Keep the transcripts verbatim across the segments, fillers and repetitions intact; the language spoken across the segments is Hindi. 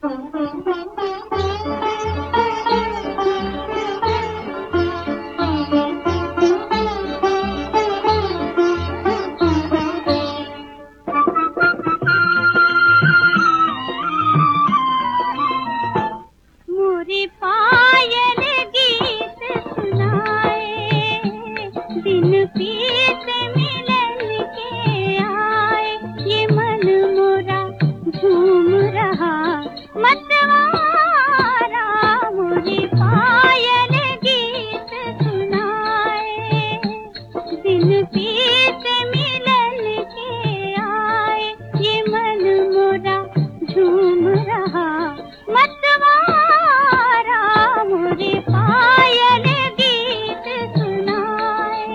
मोरी पायल गीत सुनाए, दिन पीत मिलन के आए, ये मन मोरा झूम रहा मतवारा। मोरी पायल गीत सुनाए, दिन पीत मिलन के आए, ये मन मोरा झूम रहा मतवारा। मोरी पायल गीत सुनाए।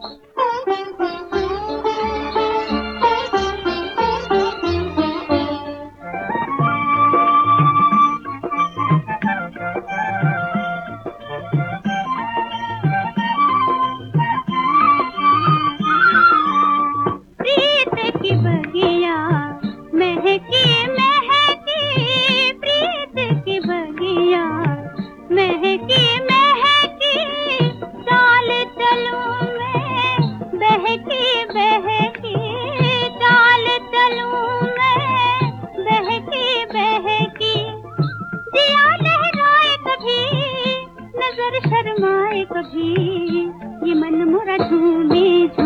प्रीत की बगिया महकी महकी, प्रीत की बगिया महकी महकी, चाल चलूं मैं बहकी बहकी, चाल चलूं मैं बहकी बहकी। जिया लहराए कभी, नजर शर्माए कभी, ये मन मोरा झूमे